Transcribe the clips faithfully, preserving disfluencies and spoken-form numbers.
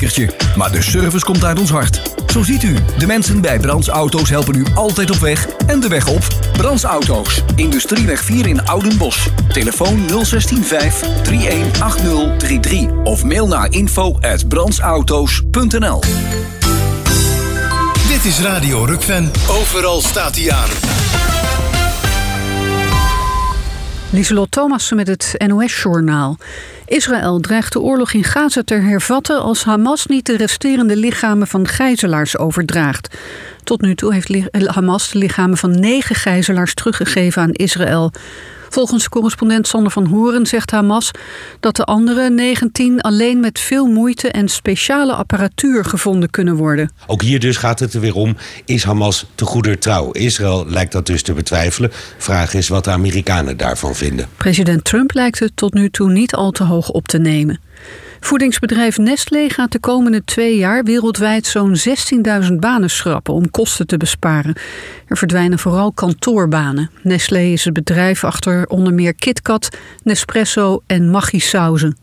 bekertje. Maar de service komt uit ons hart. Zo ziet u, de mensen bij Brands Auto's helpen u altijd op weg en de weg op. Brands Auto's, Industrieweg vier in Oudenbosch. Telefoon nul zes vijf drie een acht nul drie drie of mail naar info at brandsauto's punt n l. Dit is Radio Rukven. Overal staat hij aan. Lieselot Thomassen met het N O S-journaal. Israël dreigt de oorlog in Gaza te hervatten als Hamas niet de resterende lichamen van gijzelaars overdraagt. Tot nu toe heeft Hamas de lichamen van negen gijzelaars teruggegeven aan Israël. Volgens correspondent Sander van Horen zegt Hamas dat de andere negentien alleen met veel moeite en speciale apparatuur gevonden kunnen worden. Ook hier dus gaat het er weer om, is Hamas te goeder trouw? Israël lijkt dat dus te betwijfelen. Vraag is wat de Amerikanen daarvan vinden. President Trump lijkt het tot nu toe niet al te hoog op te nemen. Voedingsbedrijf Nestlé gaat de komende twee jaar wereldwijd zo'n zestienduizend banen schrappen om kosten te besparen. Er verdwijnen vooral kantoorbanen. Nestlé is het bedrijf achter onder meer KitKat, Nespresso en Maggi sauzen.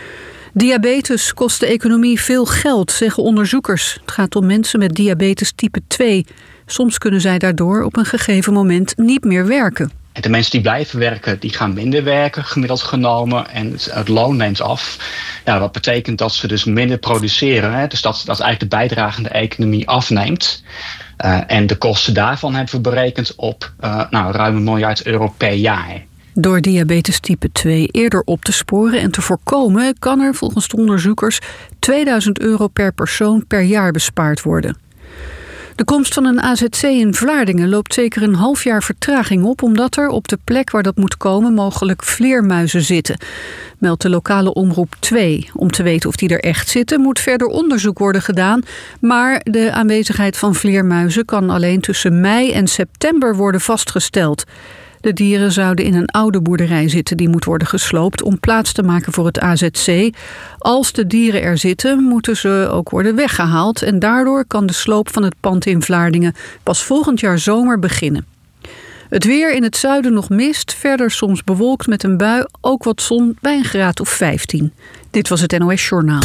Diabetes kost de economie veel geld, zeggen onderzoekers. Het gaat om mensen met diabetes type twee. Soms kunnen zij daardoor op een gegeven moment niet meer werken. En de mensen die blijven werken, die gaan minder werken, gemiddeld genomen. En het, het loon neemt af. Ja, wat betekent dat ze dus minder produceren. Hè? Dus dat, dat eigenlijk de bijdrage aan de economie afneemt. Uh, en de kosten daarvan hebben we berekend op uh, nou, ruim een miljard euro per jaar. Door diabetes type twee eerder op te sporen en te voorkomen, kan er volgens de onderzoekers tweeduizend euro per persoon per jaar bespaard worden. De komst van een A Z C in Vlaardingen loopt zeker een half jaar vertraging op, omdat er op de plek waar dat moet komen mogelijk vleermuizen zitten, meldt de lokale omroep twee. Om te weten of die er echt zitten, moet verder onderzoek worden gedaan, maar de aanwezigheid van vleermuizen kan alleen tussen mei en september worden vastgesteld. De dieren zouden in een oude boerderij zitten die moet worden gesloopt om plaats te maken voor het A Z C. Als de dieren er zitten, moeten ze ook worden weggehaald en daardoor kan de sloop van het pand in Vlaardingen pas volgend jaar zomer beginnen. Het weer: in het zuiden nog mist, verder soms bewolkt met een bui, ook wat zon bij een graad of vijftien. Dit was het N O S-journaal.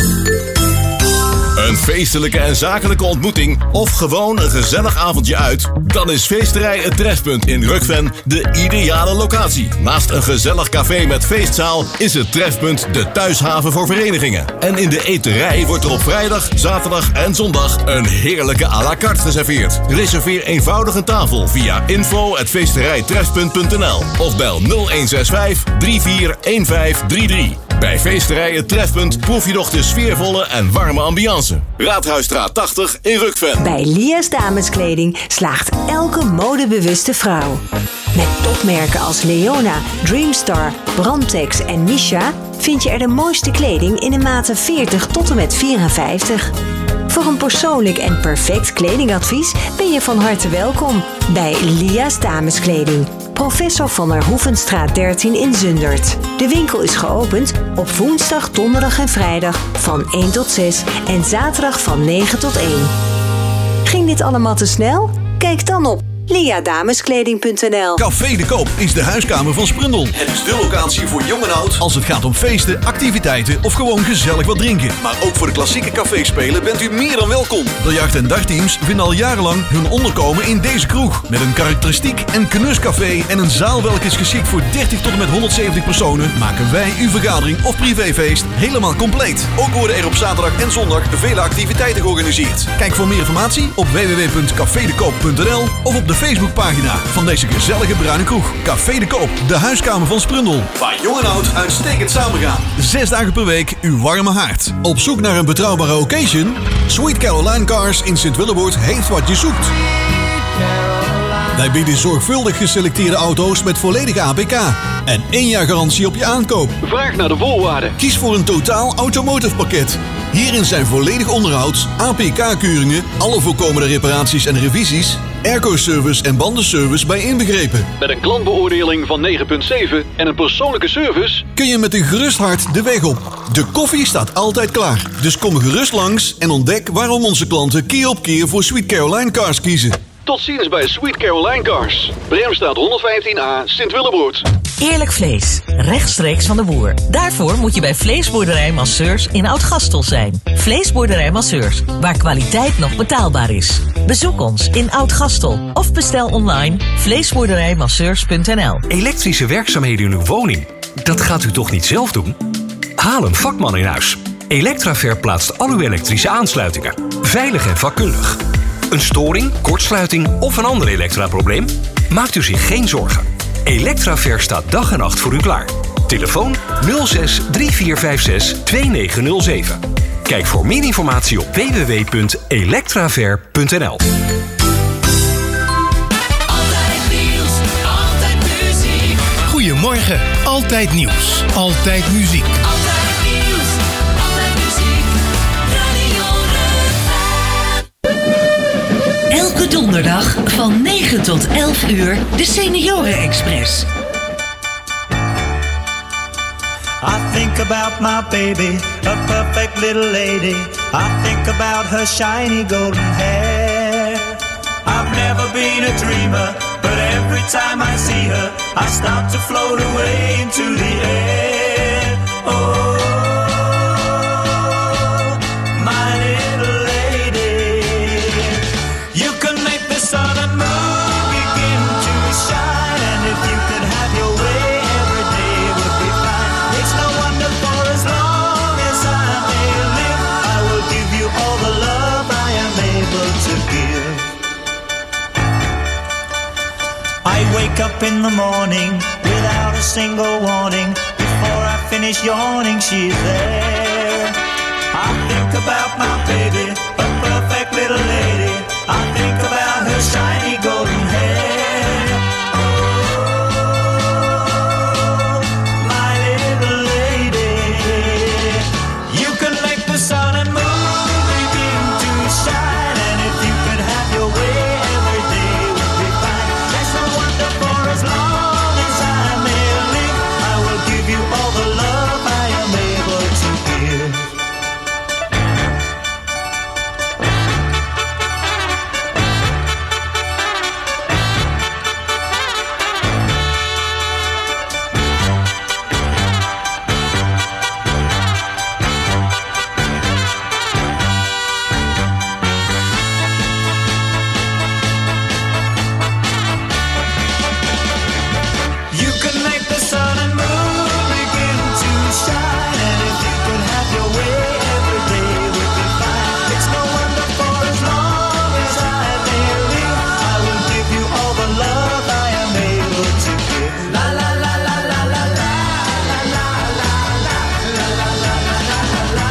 Een feestelijke en zakelijke ontmoeting of gewoon een gezellig avondje uit? Dan is Feesterij Het Trefpunt in Rukven de ideale locatie. Naast een gezellig café met feestzaal is het Trefpunt de thuishaven voor verenigingen. En in de eterij wordt er op vrijdag, zaterdag en zondag een heerlijke à la carte geserveerd. Reserveer eenvoudig een tafel via info at feesterijtrefpunt punt n l of bel nul een zes vijf drie vier een vijf drie drie. Bij Feesterij Het Trefpunt proef je nog de sfeervolle en warme ambiance. Raadhuisstraat tachtig in Rukven. Bij Lia's Dameskleding slaagt elke modebewuste vrouw. Met topmerken als Leona, Dreamstar, Brandtex en Misha vind je er de mooiste kleding in de maten veertig tot en met vierenvijftig. Voor een persoonlijk en perfect kledingadvies ben je van harte welkom bij Lia's Dameskleding. Professor van der Hoevenstraat dertien in Zundert. De winkel is geopend op woensdag, donderdag en vrijdag van één tot zes en zaterdag van negen tot één. Ging dit allemaal te snel? Kijk dan op lia dameskleding punt n l. Café de Koop is de huiskamer van Sprundel. Het is de locatie voor jong en oud als het gaat om feesten, activiteiten of gewoon gezellig wat drinken. Maar ook voor de klassieke caféspelen bent u meer dan welkom. Biljart- en dagteams vinden al jarenlang hun onderkomen in deze kroeg. Met een karakteristiek en knuscafé en een zaal welke is geschikt voor dertig tot en met honderdzeventig personen, maken wij uw vergadering of privéfeest helemaal compleet. Ook worden er op zaterdag en zondag vele activiteiten georganiseerd. Kijk voor meer informatie op w w w punt café de koop punt n l of op de Facebookpagina van deze gezellige bruine kroeg. Café de Koop, de huiskamer van Sprundel. Waar jong en oud uitstekend samengaan. Zes dagen per week uw warme haard. Op zoek naar een betrouwbare occasion? Sweet Caroline Cars in Sint-Willeboord heeft wat je zoekt. Wij bieden zorgvuldig geselecteerde auto's met volledige A P K. En één jaar garantie op je aankoop. Vraag naar de voorwaarden. Kies voor een totaal automotive pakket. Hierin zijn volledig onderhouds, A P K-keuringen, alle voorkomende reparaties en revisies, airco-service en bandenservice bij inbegrepen. Met een klantbeoordeling van negen komma zeven en een persoonlijke service kun je met een gerust hart de weg op. De koffie staat altijd klaar. Dus kom gerust langs en ontdek waarom onze klanten keer op keer voor Sweet Caroline Cars kiezen. Tot ziens bij Sweet Caroline Cars. Bremstraat honderdvijftien A, Sint-Willeboord. Eerlijk vlees, rechtstreeks van de boer. Daarvoor moet je bij Vleesboerderij Masseurs in Oud-Gastel zijn. Vleesboerderij Masseurs, waar kwaliteit nog betaalbaar is. Bezoek ons in Oud-Gastel of bestel online vleesboerderijmasseurs punt n l. Elektrische werkzaamheden in uw woning, dat gaat u toch niet zelf doen? Haal een vakman in huis. Electraver plaatst al uw elektrische aansluitingen. Veilig en vakkundig. Een storing, kortsluiting of een ander elektraprobleem? Maakt u zich geen zorgen. Electraver staat dag en nacht voor u klaar. Telefoon nul zes drie vier vijf zes twee negen nul zeven. Kijk voor meer informatie op w w w punt electraver punt n l. Goedemorgen, altijd nieuws, altijd muziek. Altijd nieuws, altijd muziek, Radio Rug. Elke donderdag van negen tot elf uur de Senioren Express. I think about my baby, a perfect little lady. I think about her shiny golden hair. I've never been a dreamer, but every time I see her, I start to float away into the air. Oh, my little lady. You can make the sun and moon begin to shine, and if you could have your way, every day would be fine. It's no wonder, for as long as I may live, I will give you all the love I am able to give. I wake up in the morning without a single warning. Before I finish yawning, she's there. I think about my baby, a perfect little lady. I think about her shiny golden hair. Oh, my little lady. You can make the sun and moon begin to shine, and if you could have your way, every day would be fine. That's no wonder, for as long as I may live, I will give you all the love I am able to give. You can make the sun and moon begin to shine, and if you could have your way, every day would be fine. It's no wonder, for as long as I may live, I will give you all the love I am able to give. La la la la la la la la la la la la la la la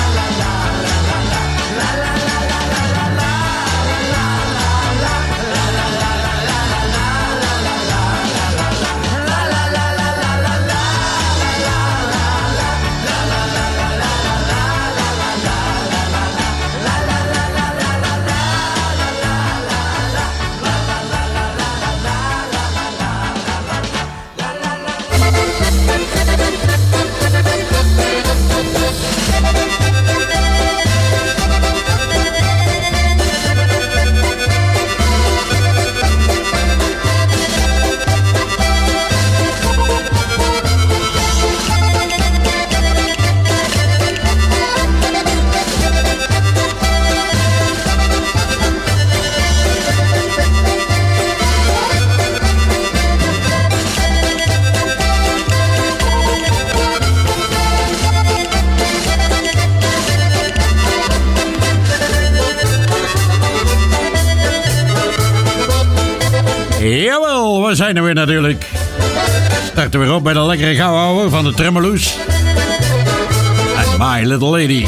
Jawel, we zijn er weer natuurlijk. Starten weer op bij de lekkere gauwouwe van de Tremoloes. En My Little Lady.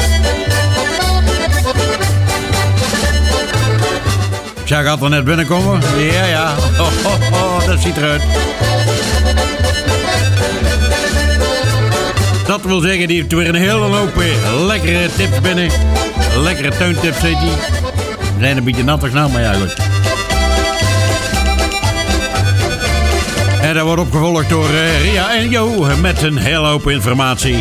Tja, gaat er net binnenkomen? Ja, ja. Oh, oh, oh, dat ziet eruit. Dat wil zeggen, die heeft weer een hele hoop lekkere tips binnen. Lekkere tuintips, heet die. We zijn een beetje nattig nou, maar ja, goed. En dat wordt opgevolgd door uh, Ria en Jo met een hele hoop informatie.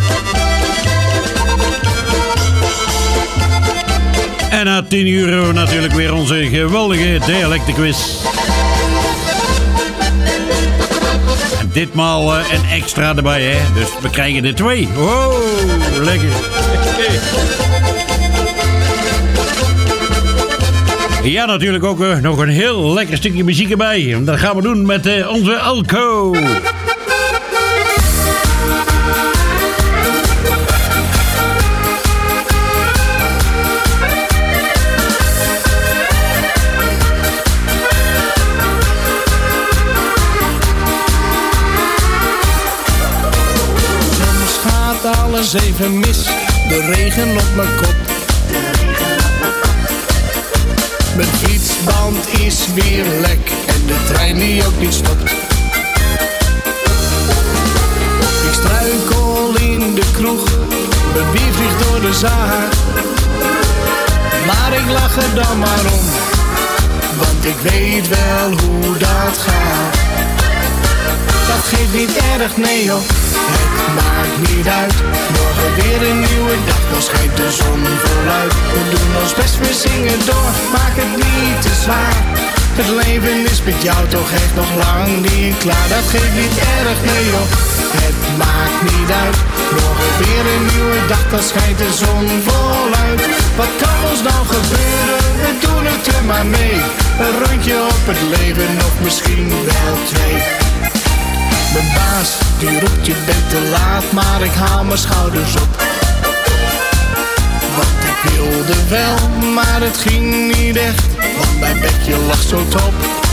En na tien uur natuurlijk weer onze geweldige dialectenquiz. ditmaal uh, een extra erbij, hè. Dus we krijgen er twee. Wow, lekker. Ja, natuurlijk ook uh, nog een heel lekker stukje muziek erbij. Dat gaan we doen met uh, onze Elko. Alles even mis, de regen op mijn kop. Mijn fietsband is weer lek en de trein die ook niet stopt. Ik struikel in de kroeg, mijn bier vliegt door de zaak. Maar ik lach er dan maar om, want ik weet wel hoe dat gaat. Dat geeft niet erg, nee joh, het maakt niet uit. Morgen weer een nieuwe dag, dan schijnt de zon voluit. We doen ons best, we zingen door, maak het niet te zwaar. Het leven is met jou toch echt nog lang niet klaar. Dat geeft niet erg, nee joh, het maakt niet uit. Morgen weer een nieuwe dag, dan schijnt de zon voluit. Wat kan ons nou gebeuren, we doen het er maar mee. Een rondje op het leven, of misschien wel twee. Mijn baas, die roept je bent te laat, maar ik haal mijn schouders op. Want ik wilde wel, maar het ging niet echt, want mijn bedje lag zo top.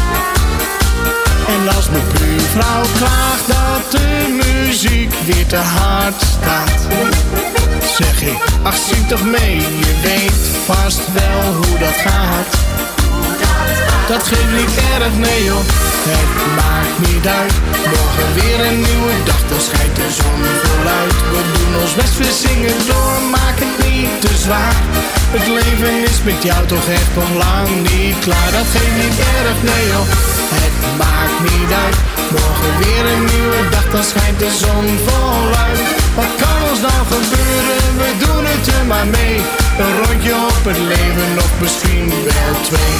En als mijn buurvrouw klaagt dat de muziek weer te hard staat, zeg ik, ach zing toch mee, je weet vast wel hoe dat gaat. Dat geeft niet erg, nee joh, het maakt niet uit. Morgen weer een nieuwe dag, dan schijnt de zon voluit. We doen ons best, we zingen door, maak het niet te zwaar. Het leven is met jou toch echt nog lang niet klaar. Dat geeft niet erg, nee joh, het maakt niet uit. Morgen weer een nieuwe dag, dan schijnt de zon voluit. Wat kan ons nou gebeuren, we doen het er maar mee. Een rondje op het leven, of misschien wel twee.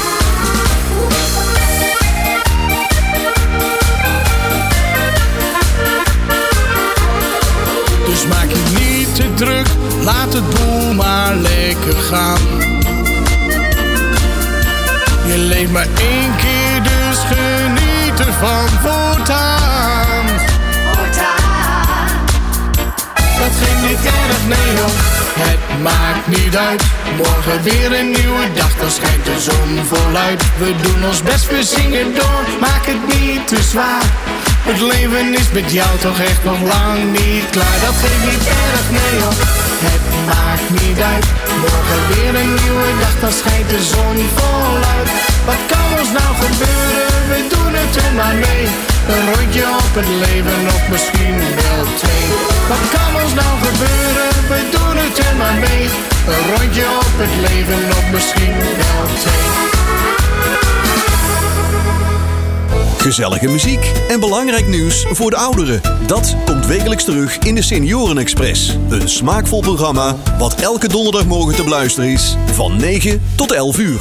Dus maak je niet te druk, laat het boel maar lekker gaan. Je leeft maar één keer, dus geniet ervan voortaan. Dat geeft niet erg, nee joh, het maakt niet uit. Morgen weer een nieuwe dag, dan schijnt de zon voluit. We doen ons best, we zingen door, maak het niet te zwaar. Het leven is met jou toch echt nog lang niet klaar. Dat geeft niet erg, nee joh, het maakt niet uit. Morgen weer een nieuwe dag, dan schijnt de zon voluit. Wat kan ons nou gebeuren, we doen het er maar mee. Een rondje op het leven, of misschien wel twee. Wat kan ons nou gebeuren, we doen het er maar mee. Een rondje op het leven, of misschien wel twee. Gezellige muziek en belangrijk nieuws voor de ouderen. Dat komt wekelijks terug in de Senioren Express. Een smaakvol programma wat elke donderdagmorgen te beluisteren is van negen tot elf uur.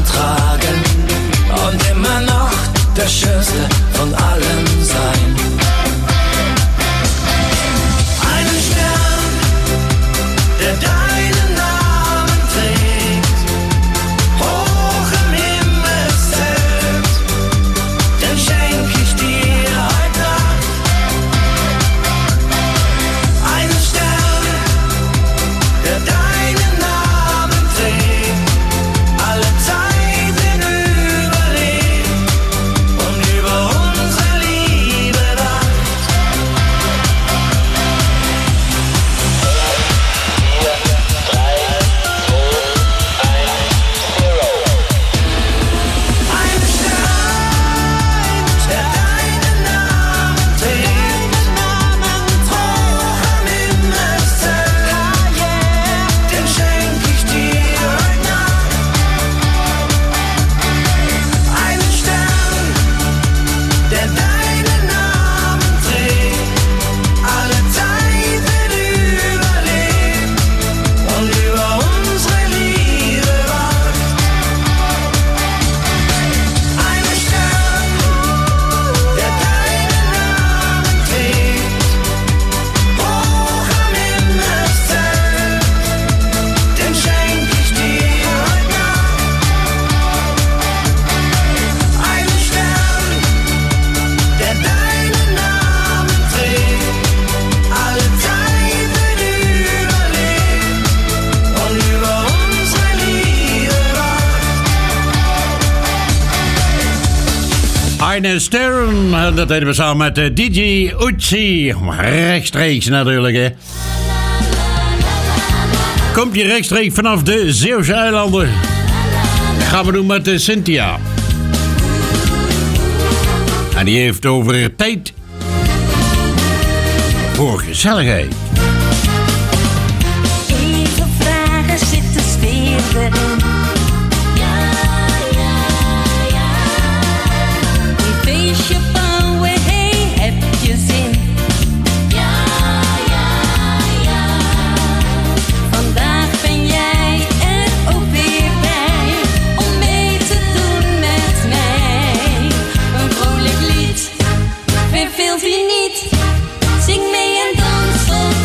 tragen und immer noch der Schönste von allen sein. Einen Stern, der deinen Namen trägt, hoch im Himmelszelt, den schenk ich dir heute Nacht. Einen Stern, der deinen Namen trägt, alle Zeiten überlebt und über unsere Liebe wacht. Ein Stein, der deinen Namen trägt, hoch am Himmelszelt, den schenk ich dir heute Nacht. Einen Stern, der deinen Namen trägt, alle Zeiten überlebt und über unsere Liebe wacht. Einen Stern, der deinen Namen trägt, hoch am Himmelszelt, den schenk ich dir heute Nacht. Einen Stern, der deinen Namen trägt, alle Zeiten überlebt und über unsere Liebe wacht. Eine Stern, dat deden we samen met uh, D J Uzi. Rechtstreeks natuurlijk, hè. Komt je rechtstreeks vanaf de Zeeuwse eilanden. Gaan we doen met uh, Cynthia. En die heeft over tijd voor gezelligheid. Even vragen, zit de sfeer erin? Ja, ja, ja. Een feestje bouwen, hey, heb je zin? Ja, ja, ja. Vandaag ben jij er ook weer bij om mee te doen met mij. Een vrolijk lied, verveelt je niet. Zing mee en dans tot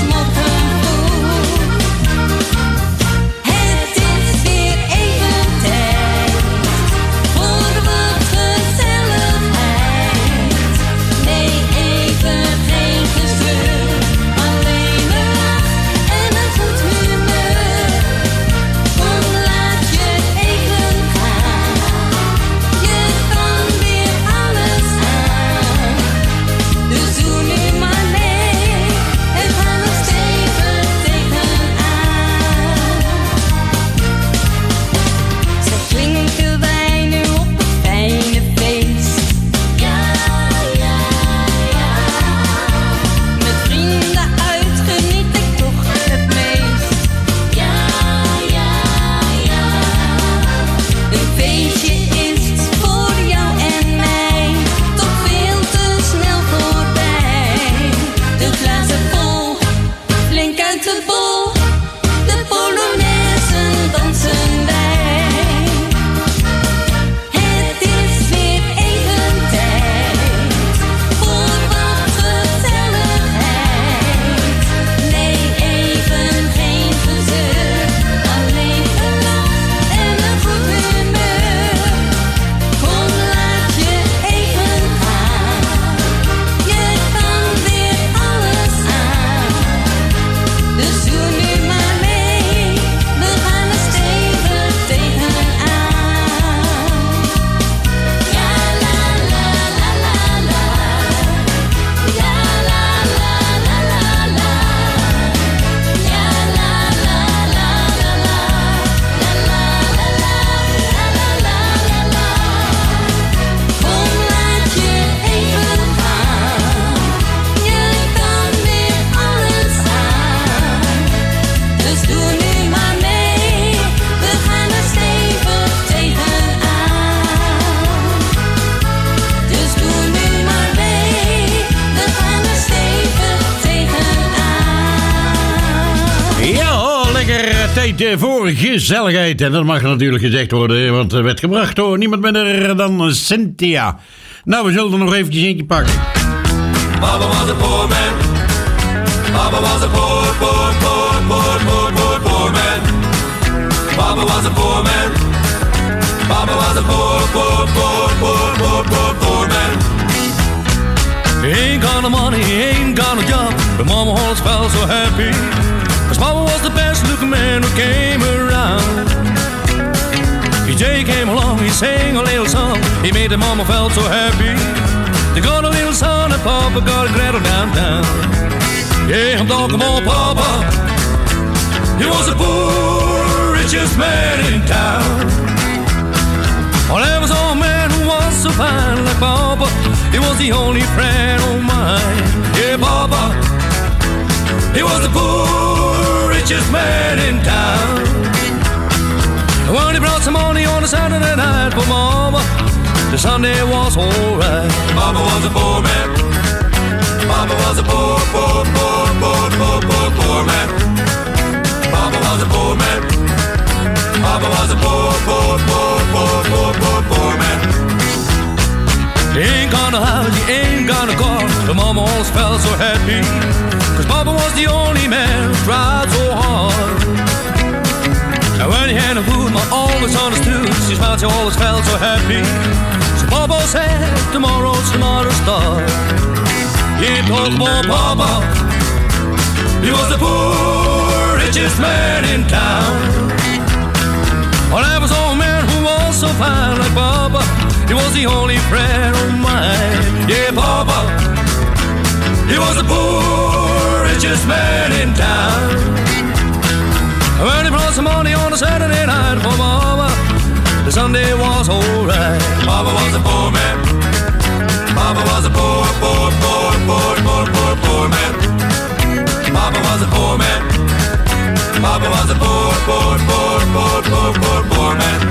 tijd eh, voor gezelligheid. En dat mag natuurlijk gezegd worden, want het werd gebracht door niemand minder dan Cynthia. Nou, we zullen er nog eventjes eentje pakken. Baba was a poor man. Baba was a poor, poor, poor, poor, poor, poor, poor man. Baba was a poor man. Baba was a poor, poor, poor, poor, poor, poor, poor man. He ain't got no money, he ain't got no job, but Mama always felt so happy, 'cause Papa was the best looking man who came around. P J came along, he sang a little song, he made the Mama felt so happy. They got a little son and Papa got a gretel downtown. Yeah, I'm talking about Papa. He was the poor, richest man in town. Well, there was old man who was so fine like Papa. He was the only friend of mine. Yeah, Papa. He was the poor, richest man in town. And when he brought some money on a Saturday night for Mama, the Sunday was alright. Papa was a poor man. Papa was a poor, poor, poor, poor, poor, poor, poor man. Papa was a poor man. Papa was a poor, poor, poor, poor, poor, poor, poor man. He ain't got a house, he ain't got a car, but Mama always felt so happy, 'cause Papa was the only man who tried so hard. And when he had no food, Mama always understood, she felt she always felt so happy. So Papa said, tomorrow's another start. He talked about Papa. He was the poor, richest man in town. Well, there was old man who was so fine like Papa. He was the only friend of mine. Yeah, Papa. He was the poor, richest man in town. And when he brought some money on a Saturday night for Mama, the Sunday was alright. Papa was a poor man. Papa was a poor, poor, poor, poor, poor, poor, poor man. Papa was a poor man. Papa was a poor, poor, poor, poor, poor, poor, poor man.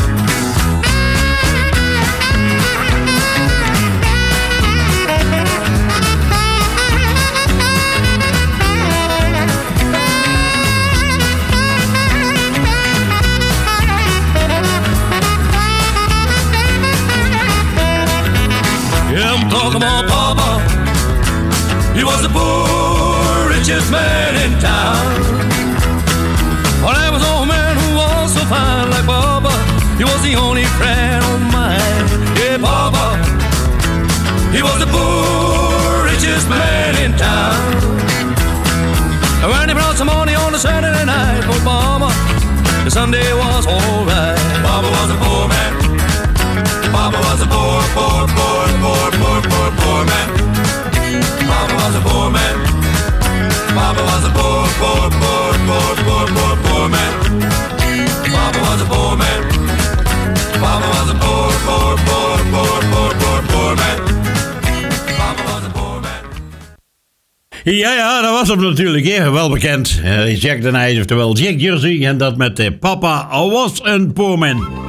Yeah, I'm talking about Papa. He was the poor, richest man in town. Oh, there was an old man who was so fine like Papa. He was the only friend of mine. Yeah, Papa. He was the poor, richest man in town. And when he brought some money on a Saturday night for Mama, the Sunday was alright. Papa was a poor man. Papa was a poor, poor, poor, poor, poor, poor, poor man. Papa was a poor man. Papa was a poor, poor, poor, poor, poor, poor, poor man. Papa was a poor man. Papa was a poor, poor, poor, poor, poor, poor, poor man. Papa was a poor man. Ja, ja, dat was hem natuurlijk, hè. Wel bekend. Uh, Jack the Nice, oftewel Jack Jersey. En dat met uh, Papa was een poor man.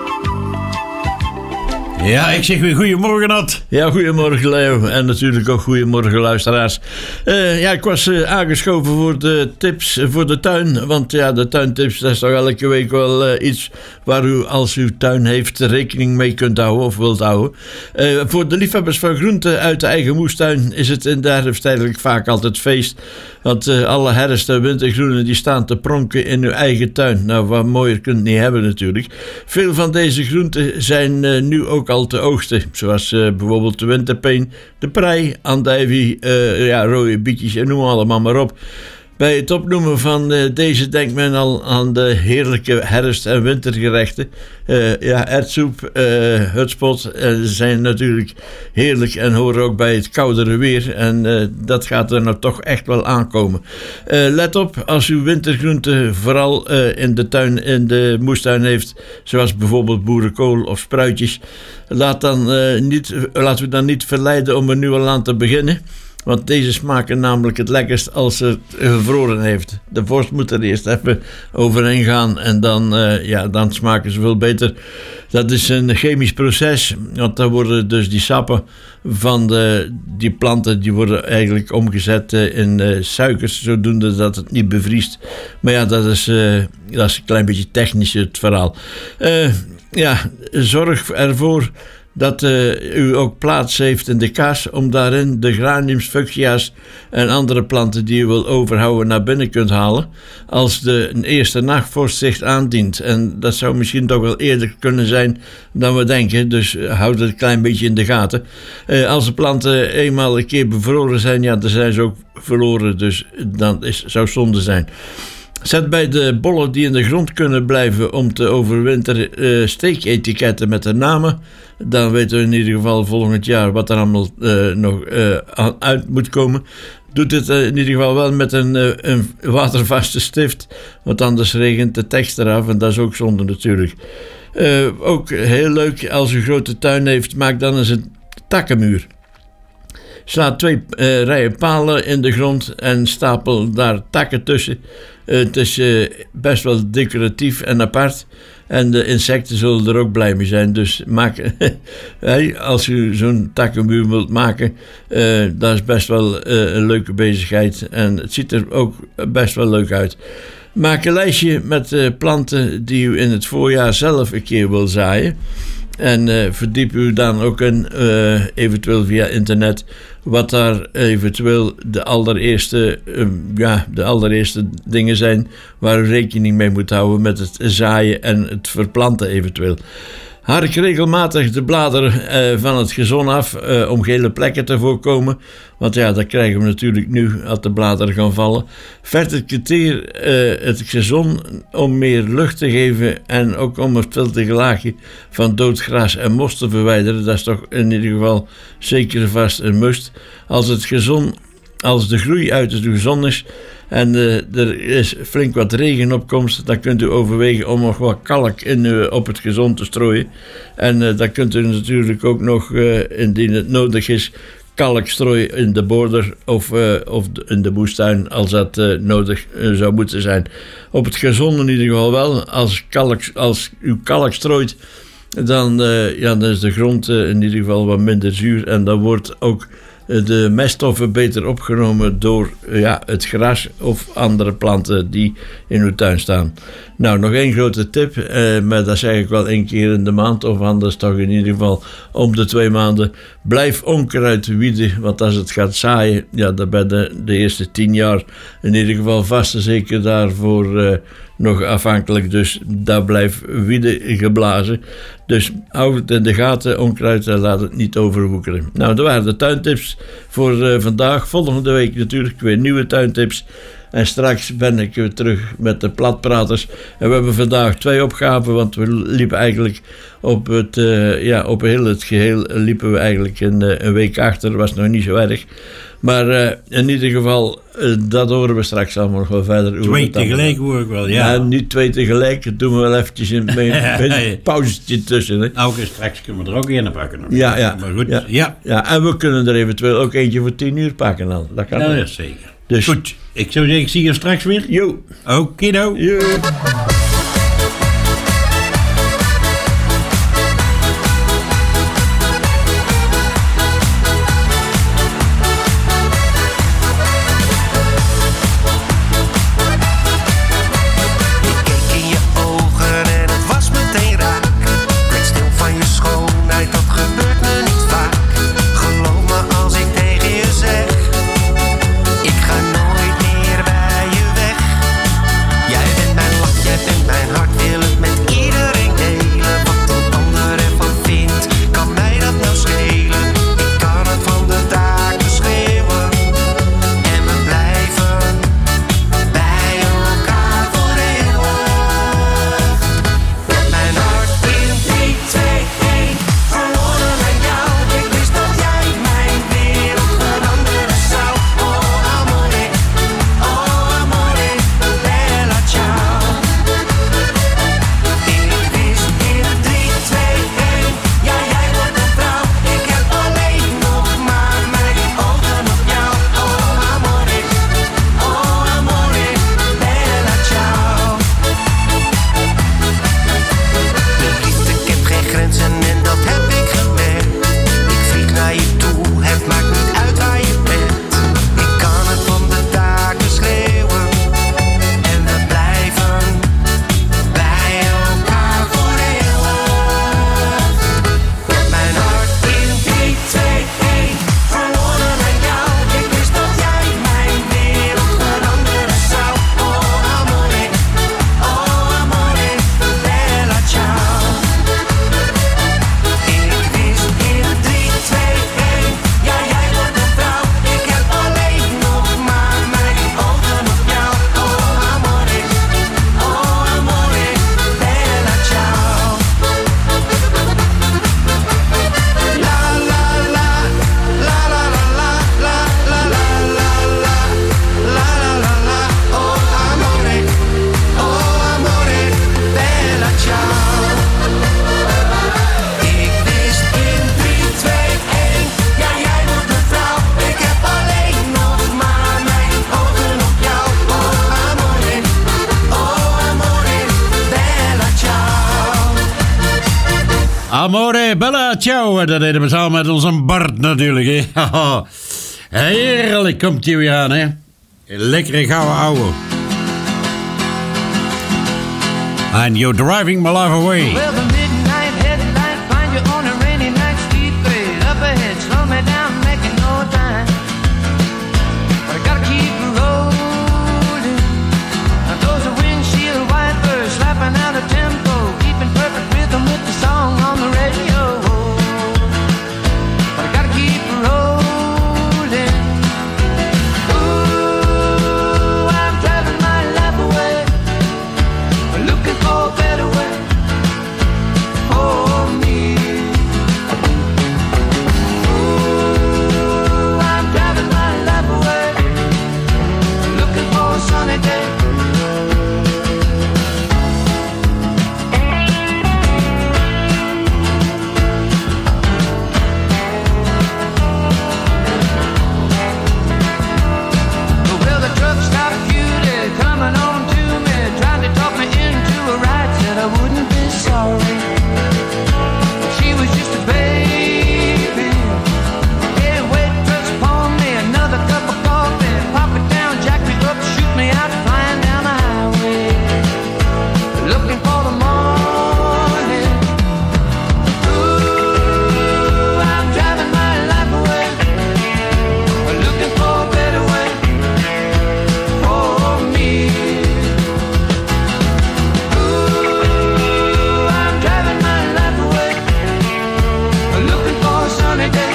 Ja, ik zeg weer goedemorgen, Nat. Ja, goedemorgen, Leo. En natuurlijk ook goedemorgen, luisteraars. Uh, ja, ik was uh, aangeschoven voor de tips voor de tuin. Want ja, de tuintips, dat is toch elke week wel uh, iets waar u, als u tuin heeft, rekening mee kunt houden of wilt houden. Uh, voor de liefhebbers van groenten uit de eigen moestuin is het in de herfst eigenlijk vaak altijd feest. Want uh, alle herfst- en wintergroenen die staan te pronken in uw eigen tuin. Nou, wat mooier kunt het niet hebben natuurlijk. Veel van deze groenten zijn uh, nu ook al te oogsten. Zoals uh, bijvoorbeeld de winterpeen, de prei, andijvie, uh, ja, rode bietjes en noem allemaal maar op. Bij het opnoemen van uh, deze denkt men al aan de heerlijke herfst- en wintergerechten. Uh, ja, ertsoep, uh, hutspot uh, zijn natuurlijk heerlijk en horen ook bij het koudere weer. En uh, dat gaat er nou toch echt wel aankomen. Uh, let op, als u wintergroenten vooral uh, in de tuin, in de moestuin heeft, zoals bijvoorbeeld boerenkool of spruitjes, laat dan, uh, niet, laten we dan niet verleiden om er nu al aan te beginnen. Want deze smaken namelijk het lekkerst als ze gevroren heeft. De vorst moet er eerst even overheen gaan en dan, uh, ja, dan smaken ze veel beter. Dat is een chemisch proces, want dan worden dus die sappen van de, die planten die worden eigenlijk omgezet in uh, suikers, zodoende dat het niet bevriest. Maar ja, dat is, uh, dat is een klein beetje technisch het verhaal. Uh, ja, zorg ervoor dat uh, u ook plaats heeft in de kas om daarin de graniums, fuchsia's en andere planten die u wil overhouden naar binnen kunt halen als de een eerste nachtvorst zich aandient. En dat zou misschien toch wel eerder kunnen zijn dan we denken, dus houd het een klein beetje in de gaten. Uh, als de planten eenmaal een keer bevroren zijn, ja, dan zijn ze ook verloren, dus dan is, zou zonde zijn. Zet bij de bollen die in de grond kunnen blijven om te overwinteren uh, steeketiketten met de namen. Dan weten we in ieder geval volgend jaar wat er allemaal uh, nog uh, uit moet komen. Doet het uh, in ieder geval wel met een, uh, een watervaste stift, want anders regent de tekst eraf en dat is ook zonde natuurlijk. Uh, ook heel leuk, als u een grote tuin heeft, maak dan eens een takkenmuur. Sla twee uh, rijen palen in de grond en stapel daar takken tussen. Uh, het is uh, best wel decoratief en apart. En de insecten zullen er ook blij mee zijn. Dus maak, als u zo'n takkenmuur wilt maken, uh, dat is best wel uh, een leuke bezigheid. En het ziet er ook best wel leuk uit. Maak een lijstje met uh, planten die u in het voorjaar zelf een keer wil zaaien. En uh, verdiep u dan ook in, uh, eventueel via internet, wat daar eventueel de allereerste, uh, ja, de allereerste dingen zijn waar u rekening mee moet houden met het zaaien en het verplanten eventueel. Hark regelmatig de bladeren uh, van het gazon af uh, om gele plekken te voorkomen. Want ja, dat krijgen we natuurlijk nu als de bladeren gaan vallen. Verticuleer uh, het gazon om meer lucht te geven en ook om het filtige laagje van dood gras en mos te verwijderen. Dat is toch in ieder geval zeker vast een must. Als het gazon, als de groei uit het gazon is en uh, er is flink wat regenopkomst, dan kunt u overwegen om nog wat kalk in, uh, op het gazon te strooien. En uh, dan kunt u natuurlijk ook nog, uh, indien het nodig is, kalk strooien in de border of, uh, of in de moestuin als dat uh, nodig uh, zou moeten zijn. Op het gazon in ieder geval wel. Als, kalk, als u kalk strooit, dan, uh, ja, dan is de grond uh, in ieder geval wat minder zuur en dan wordt ook de meststoffen beter opgenomen door ja, het gras of andere planten die in uw tuin staan. Nou, nog één grote tip, eh, maar dat zeg ik wel één keer in de maand of anders toch in ieder geval om de twee maanden. Blijf onkruid wieden, want als het gaat zaaien, ja, dan ben je de eerste tien jaar in ieder geval vast en zeker daarvoor uh, nog afhankelijk. Dus daar blijft wieden geblazen. Dus hou het in de gaten, onkruid, en laat het niet overwoekeren. Nou, dat waren de tuintips voor uh, vandaag. Volgende week natuurlijk weer nieuwe tuintips. En straks ben ik weer terug met de platpraters. En we hebben vandaag twee opgaven, want we liepen eigenlijk op het, uh, ja, op heel het geheel liepen we eigenlijk een, uh, een week achter. Dat was nog niet zo erg. Maar uh, in ieder geval, uh, dat horen we straks allemaal nog wel verder. Twee tegelijk hoor ik wel, ja. Ja, niet twee tegelijk. Dat doen we wel eventjes in een pauzetje tussen. Hè. Nou, straks kunnen we er ook een pakken. Nog. Ja, ja. Maar goed, ja. ja. ja. En we kunnen er eventueel ook eentje voor tien uur pakken dan. Dat kan ja, wel. dat is zeker. Dus. Goed, ik zou zeggen, ik zie je straks weer. Jo. Okido. Jo. Ik ga nooit meer bij je weg. Jij bent mijn lach, jij Amore, bella, ciao. Dat deden we samen met onze Bart natuurlijk, hè. Heerlijk komt hij weer aan, hè. Lekkere gouden ouwe. And you're driving my life away. Well, the midnight headlight find you on a rainy night, steep grade up ahead, slow me down, making no time. But I gotta keep rolling. Now those are windshield wipers slapping out a tempo, keeping perfect rhythm with the song on the radio. But I gotta keep rolling. Ooh, I'm driving my life away, looking for a better way for me. Ooh, I'm driving my life away, looking for a sunny day. Well, the truck stopped cutie coming on to me, trying to talk me into a ride, said I wouldn't be sorry. She was just a baby. Yeah, waitress upon me, another cup of coffee, pop it down, jack me up, shoot me out, flying down the highway, looking for the morning. Ooh, I'm driving my life away, looking for a better way for me. Ooh, I'm driving my life away, looking for a sunny day.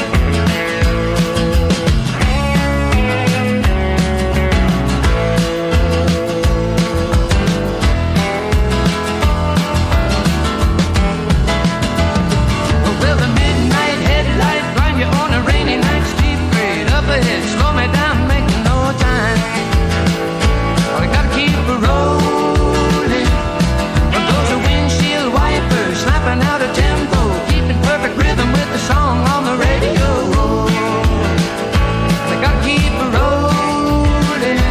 Well, the midnight headlight blind you on a rainy night, steep grade up ahead, slow me down, making no time. But I gotta keep it rolling. But those are windshield wipers slapping out a tempo, keeping perfect rhythm with the song on the radio. I gotta keep it rolling.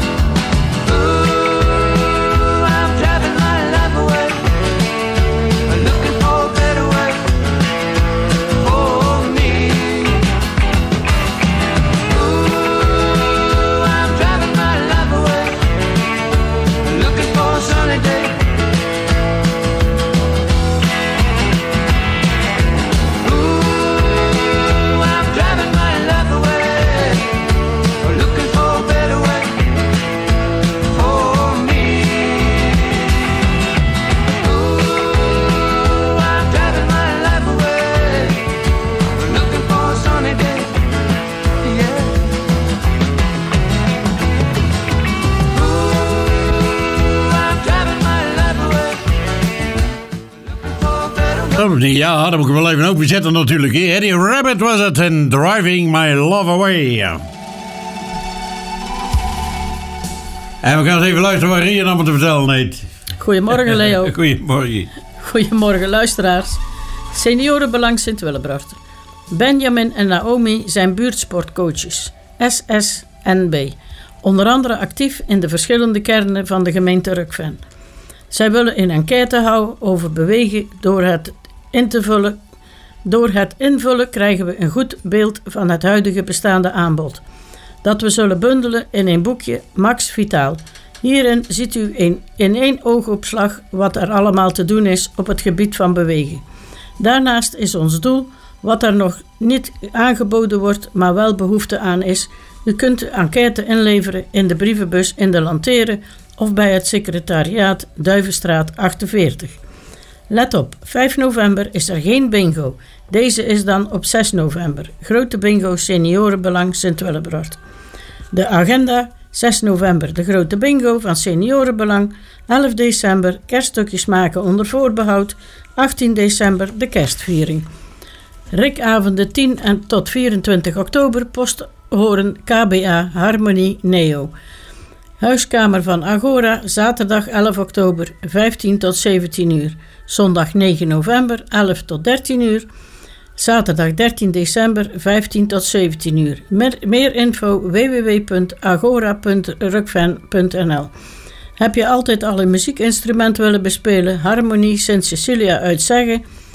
Ooh, I'm driving my life away, looking for a better way for me. Ooh, I'm driving my life away, looking for a sunny day. Ooh, I'm driving my life away, looking for a better way for me. Ooh, I'm driving my life away, looking for a sunny day. Yeah. Ooh, I'm driving my life away, looking for a better way. Ja, dat moet ik wel even openzetten natuurlijk. hè. Eddie Rabbit was het en Driving My Love Away. En we gaan eens even luisteren waar Rian allemaal te vertellen heeft. Goedemorgen, Leo. Goedemorgen. Goedemorgen, luisteraars. Seniorenbelang Sint-Willebrord. Benjamin en Naomi zijn buurtsportcoaches, S S N B. Onder andere actief in de verschillende kernen van de gemeente Rukven. Zij willen een enquête houden over bewegen. Door het in te vullen. Door het invullen krijgen we een goed beeld van het huidige bestaande aanbod, dat we zullen bundelen in een boekje Max Vitaal. Hierin ziet u een, in één oogopslag wat er allemaal te doen is op het gebied van bewegen. Daarnaast is ons doel, wat er nog niet aangeboden wordt, maar wel behoefte aan is. U kunt de enquête inleveren in de brievenbus in de Lantere of bij het secretariaat Duivenstraat achtenveertig. Let op, vijf november is er geen bingo. Deze is dan op zes november. Grote bingo Seniorenbelang Sint-Willebrord. De agenda: zes november de grote bingo van Seniorenbelang. elf december kerststukjes maken onder voorbehoud. achttien december de kerstviering. Rikavonden tien en tot vierentwintig oktober Posthoren K B A Harmonie Neo. Huiskamer van Agora, zaterdag elf oktober, vijftien tot zeventien uur. Zondag negen november, elf tot dertien uur. Zaterdag dertien december, vijftien tot zeventien uur. Meer, meer info w w w punt agora punt rukven punt n l. Heb je altijd al een muziekinstrument willen bespelen? Harmonie Sint Cecilia uit Zegge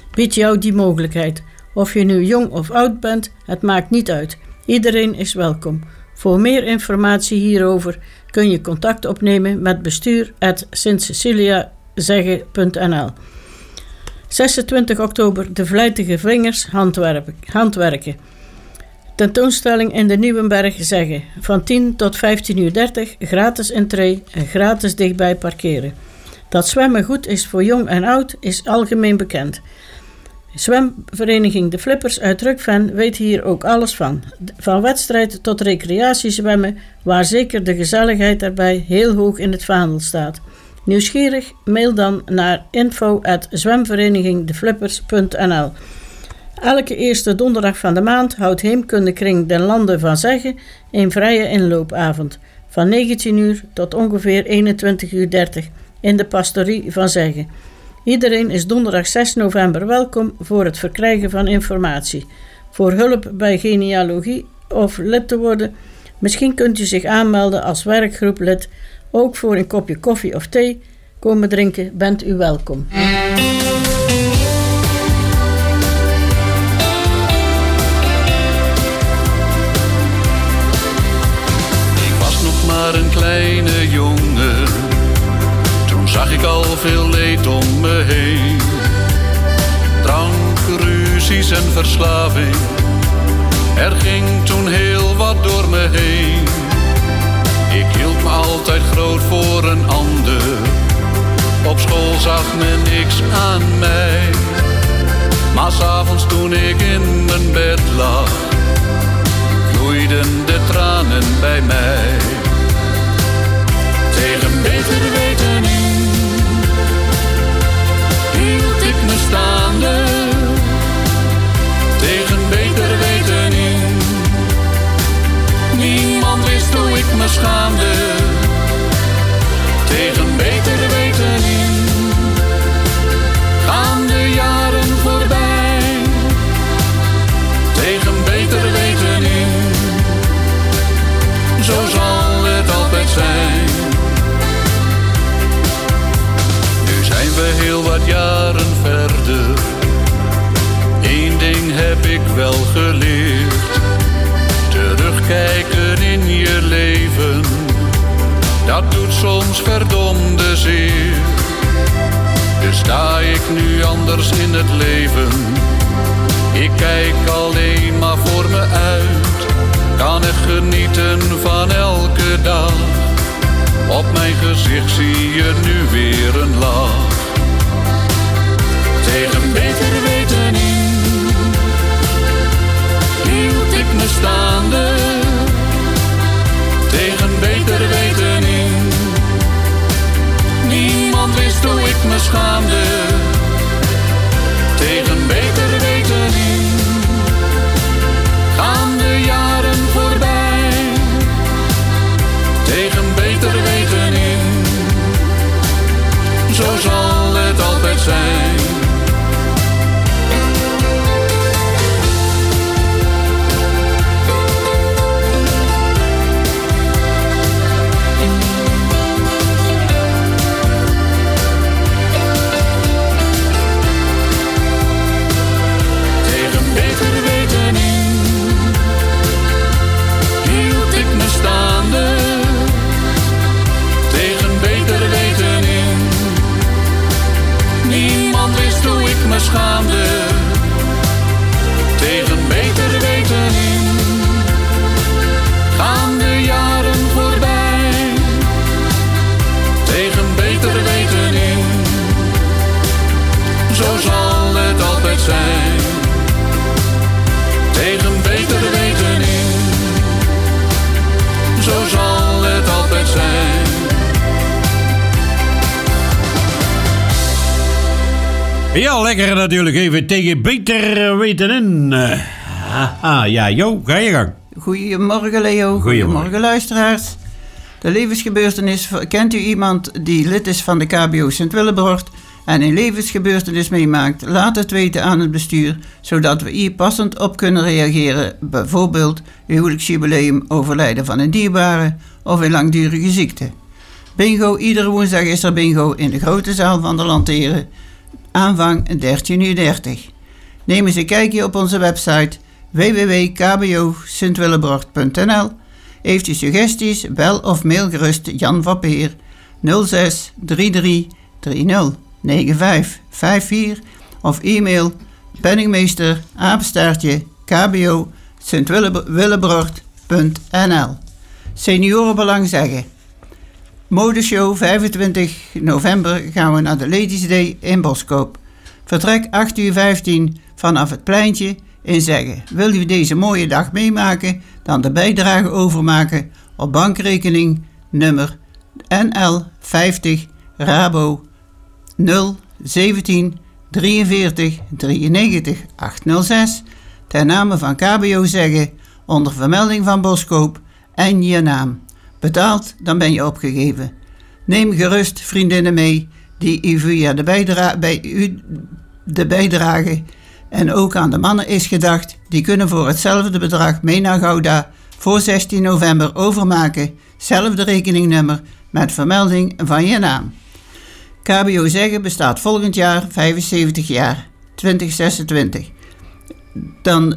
biedt jou die mogelijkheid. Of je nu jong of oud bent, het maakt niet uit. Iedereen is welkom. Voor meer informatie hierover kun je contact opnemen met bestuur at sint cecilia zegge punt n l. zesentwintig oktober de Vlijtige Vingers handwerpen, handwerken. Tentoonstelling in de Nieuwenberg Zegge. Van tien tot vijftien uur dertig, gratis entree en gratis dichtbij parkeren. Dat zwemmen goed is voor jong en oud is algemeen bekend. Zwemvereniging De Flippers uit Rukven weet hier ook alles van. Van wedstrijd tot recreatiezwemmen, waar zeker de gezelligheid daarbij heel hoog in het vaandel staat. Nieuwsgierig? Mail dan naar info at zwemverenigingdeflippers punt n l. Elke eerste donderdag van de maand houdt Heemkundekring Den Lande van Zegge een vrije inloopavond. Van negentien uur tot ongeveer eenentwintig uur dertig in de pastorie van Zegge. Iedereen is donderdag zes november welkom voor het verkrijgen van informatie. Voor hulp bij genealogie of lid te worden, misschien kunt u zich aanmelden als werkgroeplid. Ook voor een kopje koffie of thee komen drinken bent u welkom. Ik was nog maar een kleine jongen, toen zag ik al veel leed om me heen. Drank, ruzies en verslaving, er ging toen heel wat door me heen. Ik hield me altijd groot voor een ander, op school zag men niks aan mij. Maar 's avonds toen ik in mijn bed lag, vloeiden de tranen bij mij. Tegen beter weten in, hield ik me staande. Tegen beter weten in, niemand wist hoe ik me schaamde. Tegen beter weten in, gaan de jaren voorbij. Tegen beter weten in, zo zal het altijd zijn. Nu zijn we heel wat jaren verder. Eén ding heb ik wel geleerd: terugkijken in je leven, dat doet soms verdomde zeer. Dus sta ik nu anders in het leven, ik kijk alleen maar voor me uit. Kan ik genieten van elke dag, op mijn gezicht zie je nu weer een lach. Tegen beter weten in, hield ik me staande. Tegen beter weten in, niemand wist hoe ik me schaamde. Tegen beter weten in, gaan de jaren voorbij. Tegen beter weten in, zo zal het altijd zijn. Schaamde. Tegen beter weten in, gaan de jaren voorbij. Tegen beter weten in, zo zal het altijd zijn. Tegen beter weten in, zo zal het altijd zijn. Ja, lekker natuurlijk. Even tegen beter weten in. Uh, ah, ja, Jo, ga je gang. Goedemorgen, Leo. Goedemorgen, luisteraars. De levensgebeurtenis. Kent u iemand die lid is van de K B O Sint-Willebrocht en een levensgebeurtenis meemaakt? Laat het weten aan het bestuur, zodat we hier passend op kunnen reageren. Bijvoorbeeld huwelijksjubileum, overlijden van een dierbare of een langdurige ziekte. Bingo, iedere woensdag is er bingo in de grote zaal van de Lantheren. Aanvang dertien uur dertig. Neem eens een kijkje op onze website w w w punt k b o sint willebrocht punt n l. Heeft u suggesties, bel of mail gerust Jan van Peer nul zes drie drie drie nul negen vijf vijf vier of e-mail penningmeester apenstaartje k b o sint willebrocht punt n l. Seniorenbelang zeggen. Modeshow vijfentwintig november gaan we naar de Ladies Day in Boskoop. Vertrek acht uur vijftien vanaf het pleintje in Zeggen. Wil u deze mooie dag meemaken, dan de bijdrage overmaken op bankrekening nummer N L vijftig Rabo nul zeventien drieënveertig drieënnegentig achthonderdzes ten name van K B O Zeggen onder vermelding van Boskoop en je naam. Betaald, dan ben je opgegeven. Neem gerust vriendinnen mee die u via de, bijdra- bij u de bijdrage en ook aan de mannen is gedacht. Die kunnen voor hetzelfde bedrag mee naar Gouda voor zestien november overmaken. Zelfde rekeningnummer met vermelding van je naam. K B O Zeggen bestaat volgend jaar vijfenzeventig jaar, twintig zesentwintig. Dan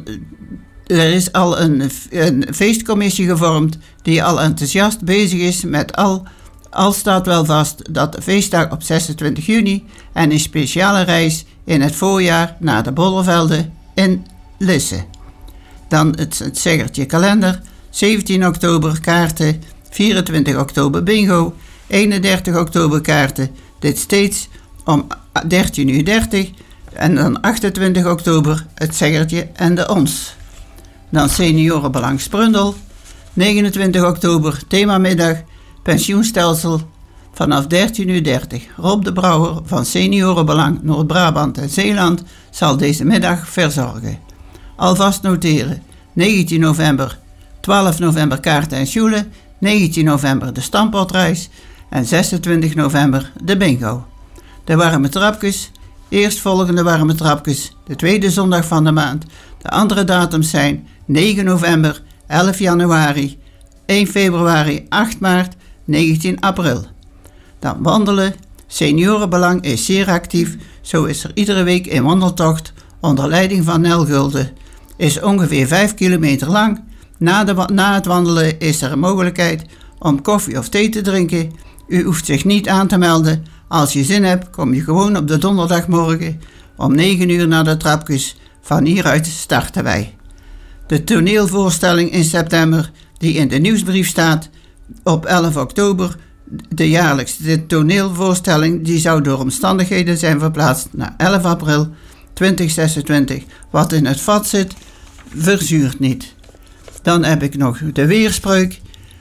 er is al een, een feestcommissie gevormd die al enthousiast bezig is met al, al staat wel vast dat de feestdag op zesentwintig juni en een speciale reis in het voorjaar naar de Bollevelden in Lisse. Dan het, het zeggertje kalender, zeventien oktober kaarten, vierentwintig oktober bingo, eenendertig oktober kaarten, dit steeds om dertien uur dertig en dan achtentwintig oktober het zeggertje en de ons. Dan Seniorenbelang Sprundel, negenentwintig oktober themamiddag, pensioenstelsel vanaf dertien uur dertig. Rob de Brouwer van Seniorenbelang Noord-Brabant en Zeeland zal deze middag verzorgen. Alvast noteren, negentien november, twaalf november kaarten en sjoelen, negentien november de stampotreis en zesentwintig november de bingo. De warme trapjes, eerstvolgende warme trapjes, de tweede zondag van de maand. De andere datums zijn negen november, elf januari, één februari, acht maart, negentien april. Dan wandelen. Seniorenbelang is zeer actief. Zo is er iedere week een wandeltocht onder leiding van Nel Gulden. Is ongeveer vijf kilometer lang. Na, de, na het wandelen is er een mogelijkheid om koffie of thee te drinken. U hoeft zich niet aan te melden. Als je zin hebt, kom je gewoon op de donderdagmorgen om negen uur naar de trapjes. Van hieruit starten wij. De toneelvoorstelling in september, die in de nieuwsbrief staat, op elf oktober, de jaarlijkse toneelvoorstelling, die zou door omstandigheden zijn verplaatst naar elf april twintig zesentwintig. Wat in het vat zit, verzuurt niet. Dan heb ik nog de weerspreuk.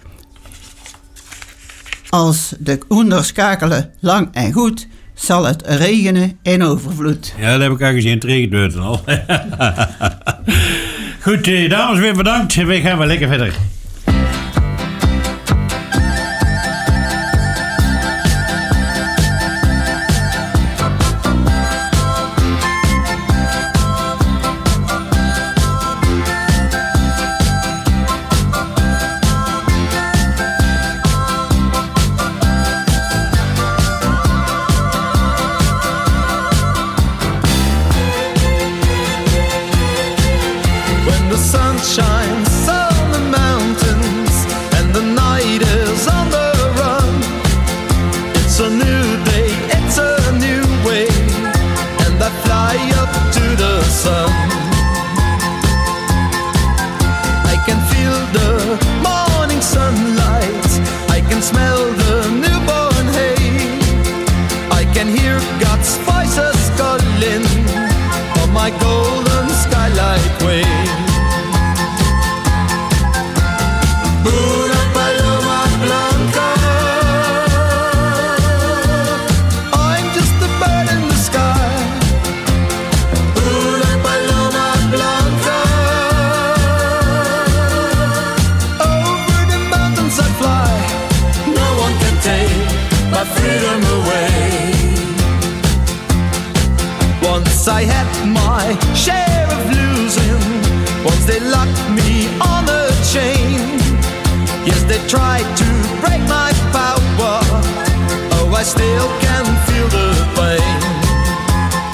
Als de hoenders kakelen lang en goed, zal het regenen in overvloed. Ja, dat heb ik al gezien. Het regent buiten al. Goed, eh, dames, weer bedankt. We gaan weer lekker verder. Shines on the mountains and the night is on the run. It's a new day, it's a new way, and I fly up to the sun. I can feel the morning sunlight, I can smell the newborn hay, I can hear God's voices calling on my golden skylight way. Una paloma blanca, I'm just a bird in the sky. Una paloma blanca, over the mountains I fly. No one can take my freedom away. Once I had my share of losing, once they locked me on a chain. Yes, they tried to break my power. Oh, I still can feel the pain.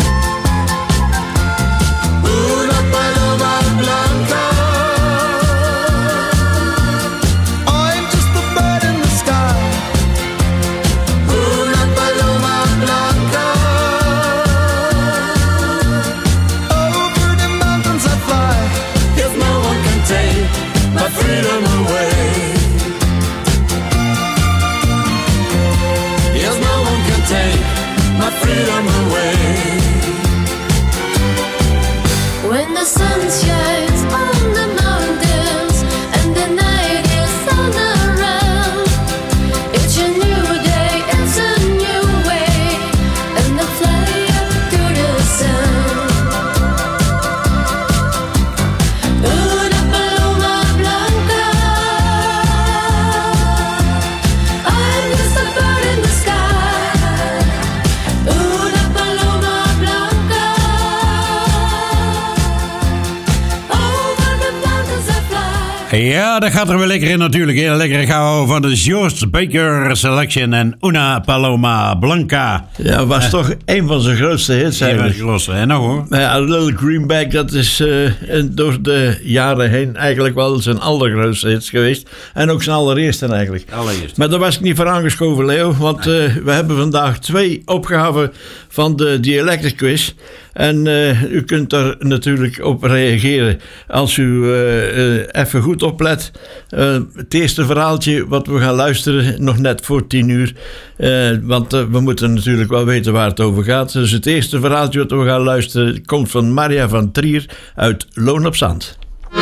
Ja, dat gaat er wel lekker in natuurlijk. Heel lekker gauw van de George Baker Selection en Una Paloma Blanca. Ja, was uh, toch een van zijn grootste hits eigenlijk. Een van zijn grootste, en nog hoor. Maar ja, Little Greenback, dat is uh, door de jaren heen eigenlijk wel zijn allergrootste hits geweest. En ook zijn allereerste eigenlijk. Allereerste. Maar daar was ik niet voor aangeschoven, Leo. Want uh, we hebben vandaag twee opgaven van de Dialecten Quiz. En uh, u kunt daar natuurlijk op reageren als u uh, uh, even goed oplet. Uh, het eerste verhaaltje wat we gaan luisteren, nog net voor tien uur. Uh, want uh, we moeten natuurlijk wel weten waar het over gaat. Dus het eerste verhaaltje wat we gaan luisteren komt van Maria van Trier uit Loon op Zand.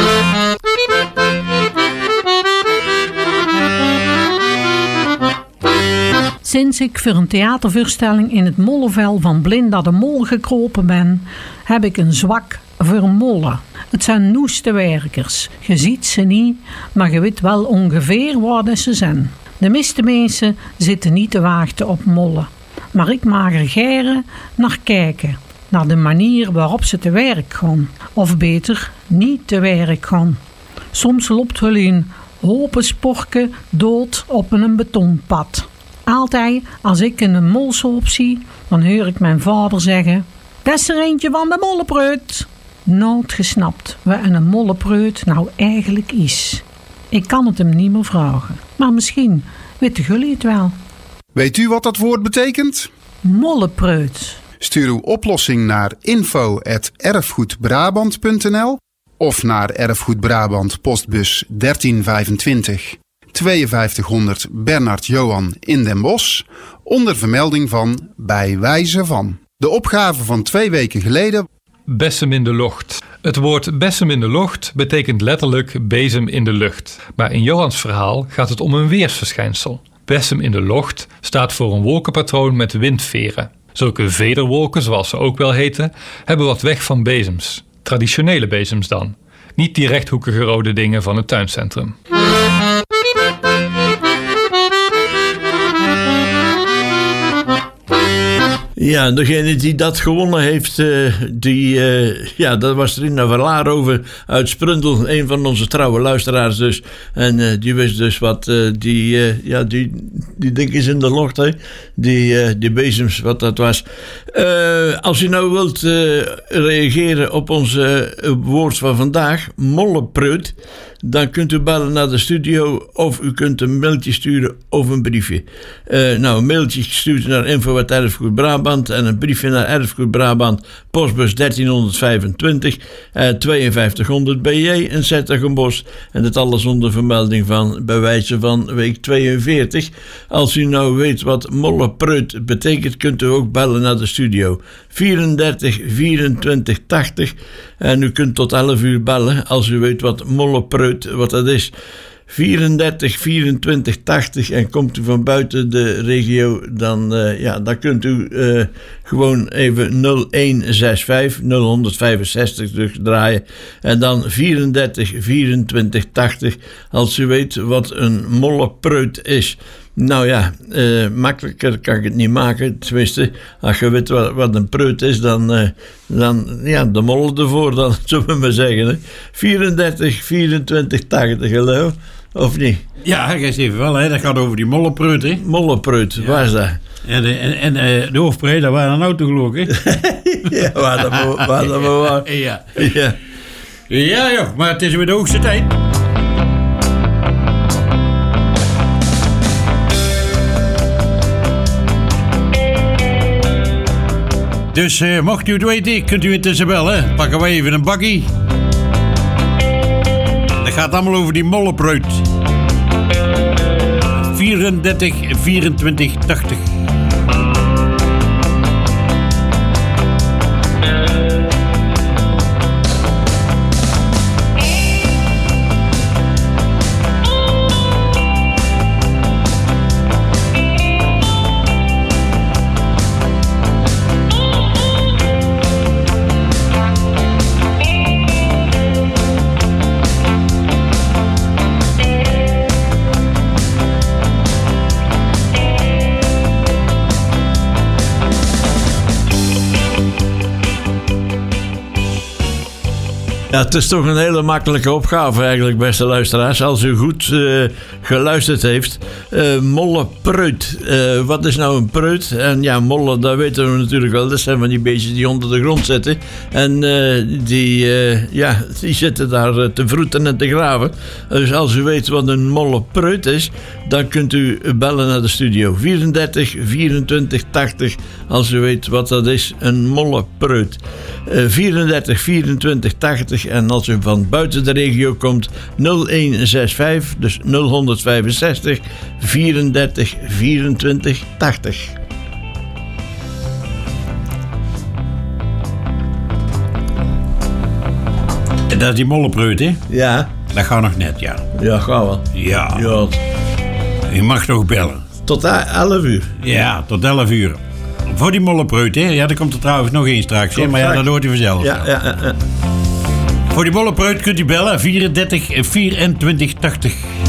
Sinds ik voor een theatervoorstelling in het mollenvel van Blinda de Mol gekropen ben, heb ik een zwak voor mollen. Het zijn noeste werkers. Je ziet ze niet, maar je weet wel ongeveer waar ze zijn. De meeste mensen zitten niet te wachten op mollen. Maar ik mag er geren naar kijken. Naar de manier waarop ze te werk gaan. Of beter, niet te werk gaan. Soms loopt hun hopen sporken dood op een betonpad. Altijd als ik een molsoop zie, dan hoor ik mijn vader zeggen: "Dat is er eentje van de mollepreut." Nooit gesnapt wat een mollepreut nou eigenlijk is. Ik kan het hem niet meer vragen, maar misschien weten jullie het wel. Weet u wat dat woord betekent? Mollepreut. Stuur uw oplossing naar info at erfgoedbrabant punt n l of naar Erfgoed Brabant postbus dertien vijfentwintig tweeënvijftighonderd Bernard Johan in Den Bosch onder vermelding van bij wijze van. De opgave van twee weken geleden. Bessem in de lucht. Het woord bessem in de lucht betekent letterlijk bezem in de lucht. Maar in Johans verhaal gaat het om een weersverschijnsel. Bessem in de lucht staat voor een wolkenpatroon met windveren. Zulke vederwolken, zoals ze ook wel heten, hebben wat weg van bezems. Traditionele bezems dan. Niet die rechthoekige rode dingen van het tuincentrum. Ja, degene die dat gewonnen heeft, uh, die, uh, ja, dat was Rina Verlaar over uit Sprundel, een van onze trouwe luisteraars dus. En uh, die wist dus wat, uh, die, uh, ja, die, die dingetjes in de lucht, hè? Die, uh, die bezems, wat dat was. Uh, als u nou wilt uh, reageren op ons uh, woord van vandaag, mollepreut, dan kunt u bellen naar de studio of u kunt een mailtje sturen of een briefje. Uh, nou, een mailtje stuurt u naar info at Erfgoed Brabant en een briefje naar Erfgoed Brabant, postbus dertien vijfentwintig, uh, tweeënvijftighonderd B J in Zertogenbosch. En dat alles onder vermelding van bij wijze van week tweeënveertig. Als u nou weet wat mollepreut betekent, kunt u ook bellen naar de studio. vierendertig vierentwintig tachtig. En u kunt tot elf uur bellen als u weet wat mollepreut, wat dat is. vierendertig vierentwintig tachtig en komt u van buiten de regio, dan, uh, ja, dan kunt u uh, gewoon even nul een zes vijf nul vijfenzestig terugdraaien en dan vierendertig vierentwintig tachtig als u weet wat een mollepreut is. Nou ja, uh, makkelijker kan ik het niet maken. Tenminste, als je weet wat, wat een preut is, dan, uh, dan ja, de mollen ervoor, dan zullen we maar zeggen. Hè. vierendertig vierentwintig tachtig, hallo? Of niet? Ja, ik eens even wel, hè. Dat gaat over die mollepreut, hè? Mollepreut, ja. Waar is dat? En de, en, en uh, de hoofdpreut, daar waren een auto geloof ik, hè? Ja, waar dat maar waar. Dat maar waar. Ja. Ja. Ja, joh, maar het is weer de hoogste tijd. Dus uh, mocht u het weten, kunt u intussen bellen. Pakken we even een bakkie. Dat gaat allemaal over die mollepreut. vierendertig vierentwintig tachtig. Ja, het is toch een hele makkelijke opgave eigenlijk, beste luisteraars. Als u goed uh, geluisterd heeft. Uh, molle preut. Uh, wat is nou een preut? En ja, mollen, dat weten we natuurlijk wel. Dat zijn van die beestjes die onder de grond zitten. En uh, die, uh, ja, die zitten daar uh, te vroeten en te graven. Dus als u weet wat een molle preut is, dan kunt u bellen naar de studio. vierendertig vierentwintig tachtig. Als u weet wat dat is, een molle preut. Uh, vierendertig vierentwintig tachtig. En als u van buiten de regio komt, nul een zes vijf, dus nul vijfenzestig vierendertig vierentwintig tachtig. Dat is die mollepreut, hè? Ja. Dat gaat nog net, ja. Ja, gaat wel. Ja. ja. Je mag nog bellen. Tot elf uur. Ja, tot elf uur. Voor die mollepreut, hè? Ja, er komt er trouwens nog één straks, hè? Maar ja, dat hoort u vanzelf. Ja, ja, ja, ja. Voor die mollepreut kunt u bellen vierendertig vierentwintig tachtig.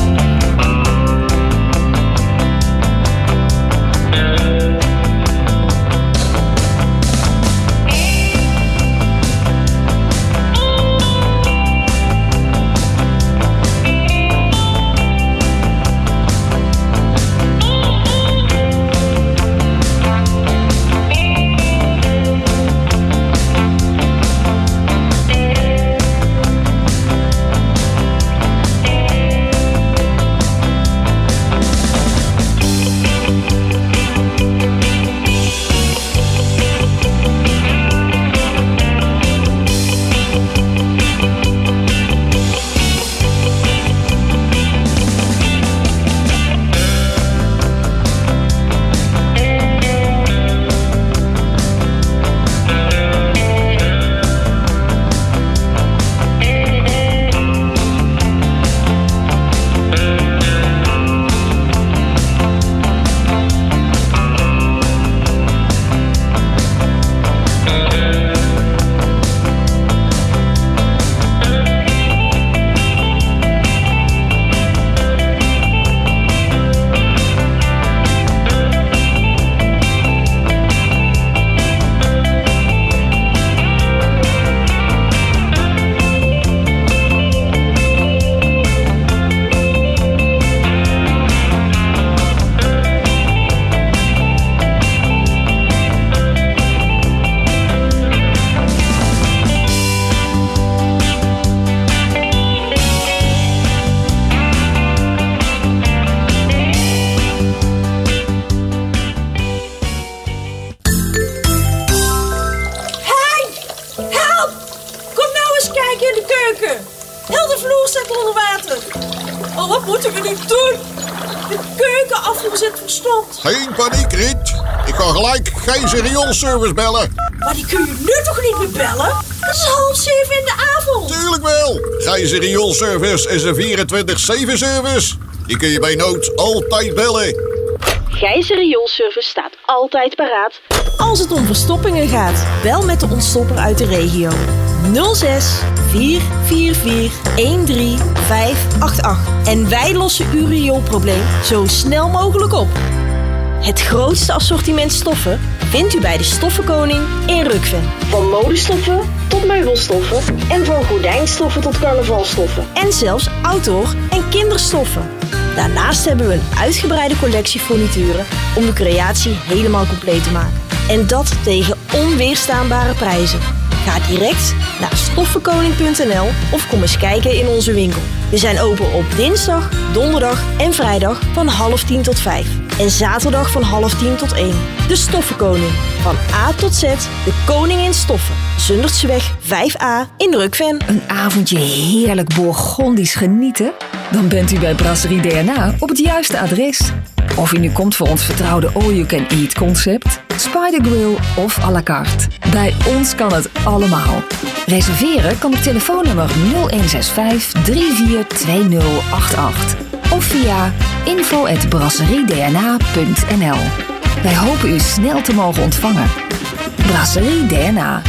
Oh, wat moeten we nu doen? De keuken afgezet verstopt. Geen paniek, Riet. Ik ga gelijk Gijzer rioolservice bellen. Maar die kun je nu toch niet meer bellen? Het is half zeven in de avond. Tuurlijk wel. Gijzer rioolservice is een vierentwintig zeven service. Die kun je bij nood altijd bellen. Gijzer rioolservice staat altijd paraat. Als het om verstoppingen gaat, bel met de ontstopper uit de regio. nul zes vier vier vier een drie vijf acht acht. En wij lossen uw rioolprobleem zo snel mogelijk op. Het grootste assortiment stoffen vindt u bij de Stoffenkoning in Rukven. Van modestoffen tot meubelstoffen en van gordijnstoffen tot carnavalstoffen. En zelfs outdoor- en kinderstoffen. Daarnaast hebben we een uitgebreide collectie furnituren om de creatie helemaal compleet te maken. En dat tegen onweerstaanbare prijzen. Ga direct naar stoffenkoning punt n l of kom eens kijken in onze winkel. We zijn open op dinsdag, donderdag en vrijdag van half tien tot vijf. En zaterdag van half tien tot één. De Stoffenkoning. Van A tot Z, de koning in stoffen. Zundertseweg vijf a in Rukven. Een avondje heerlijk Bourgondisch genieten? Dan bent u bij Brasserie D N A op het juiste adres. Of u nu komt voor ons vertrouwde all-you-can-eat concept, Spider Grill of à la carte. Bij ons kan het allemaal. Reserveren kan op telefoonnummer nul een zes vijf drie vier twee nul acht acht of via info at brasseriedna punt n l. Wij hopen u snel te mogen ontvangen. Brasserie D N A.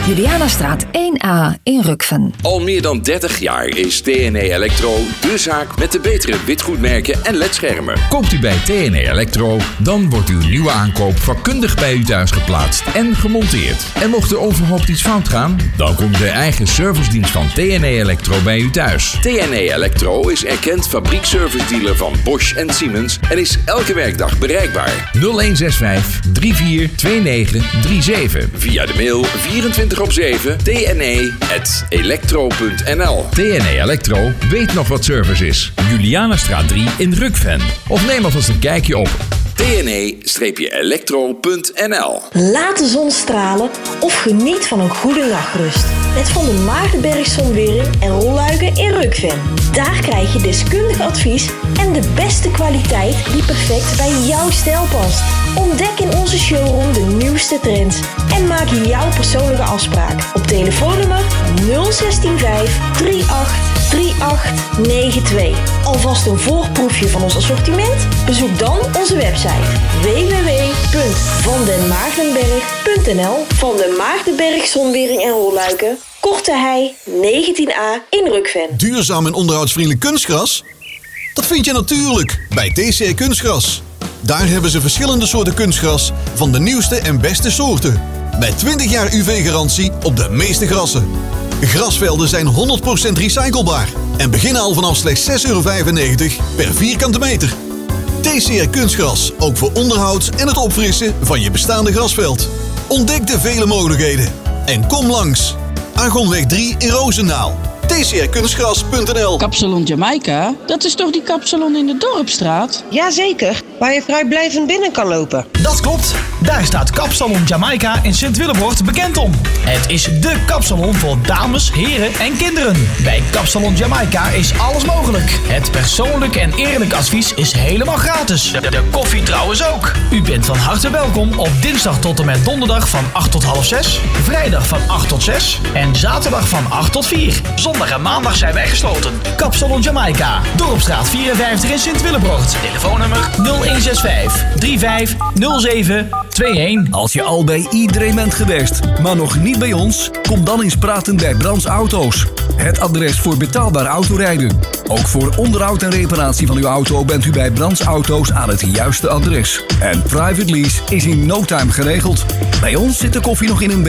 Julianastraat één A in Rukven. Al meer dan dertig jaar is T N E Electro de zaak met de betere witgoedmerken en ledschermen. Koopt u bij T N E Electro, dan wordt uw nieuwe aankoop vakkundig bij u thuis geplaatst en gemonteerd. En mocht er onverhoopt iets fout gaan, dan komt de eigen servicedienst van T N E Electro bij u thuis. T N E Electro is erkend fabriekservice dealer van Bosch en Siemens en is elke werkdag bereikbaar. nul een zes vijf drie vier twee negen drie zeven. Via de mail vierentwintig op zeven t n e at electro punt n l. T N E Electro weet nog wat service is. Julianastraat drie in Rukven. Of neem alvast een kijkje op t n e electro punt n l. Laat de zon stralen of geniet van een goede nachtrust. Met Van der Maagdenberg Zonwering en Rolluiken in Rukven. Daar krijg je deskundig advies en de beste kwaliteit die perfect bij jouw stijl past. Ontdek in onze showroom de nieuwste trends en maak jouw persoonlijke afspraak op telefoonnummer nul een zes vijf drie acht drie acht negen twee. Alvast een voorproefje van ons assortiment? Bezoek dan onze website w w w punt van den maagdenberg punt n l. Van den Maagdenberg Zonwering en Rolluiken, Korte Hei negentien A in Rukven. Duurzaam en onderhoudsvriendelijk kunstgras? Dat vind je natuurlijk bij T C R Kunstgras. Daar hebben ze verschillende soorten kunstgras van de nieuwste en beste soorten. Met twintig jaar U V-garantie op de meeste grassen. Grasvelden zijn honderd procent recyclebaar en beginnen al vanaf slechts zes euro vijfennegentig per vierkante meter. T C R Kunstgras, ook voor onderhoud en het opfrissen van je bestaande grasveld. Ontdek de vele mogelijkheden en kom langs. Argonweg drie in Roosendaal. t c r kunstgras punt n l. Kapsalon Jamaica, dat is toch die kapsalon in de Dorpstraat? Jazeker, waar je vrijblijvend binnen kan lopen. Dat klopt, daar staat Kapsalon Jamaica in Sint-Willebord bekend om. Het is dé kapsalon voor dames, heren en kinderen. Bij Kapsalon Jamaica is alles mogelijk. Het persoonlijk en eerlijk advies is helemaal gratis. De, de koffie trouwens ook. U bent van harte welkom op dinsdag tot en met donderdag van acht tot half zes, vrijdag van acht tot zes en zaterdag van acht tot vier. Zondag en maandag zijn wij gesloten. Kapsalon Jamaica, Dorpstraat vierenvijftig in Sint-Willebord. Telefoonnummer nul een zes vijf drie vijf nul zeven twee een. Als je al bij iedereen bent geweest, maar nog niet bij ons, kom dan eens praten bij Brands Auto's. Het adres voor betaalbaar autorijden. Ook voor onderhoud en reparatie van uw auto bent u bij Brands Auto's aan het juiste adres. En private lease is in no time geregeld. Bij ons zit de koffie nog in een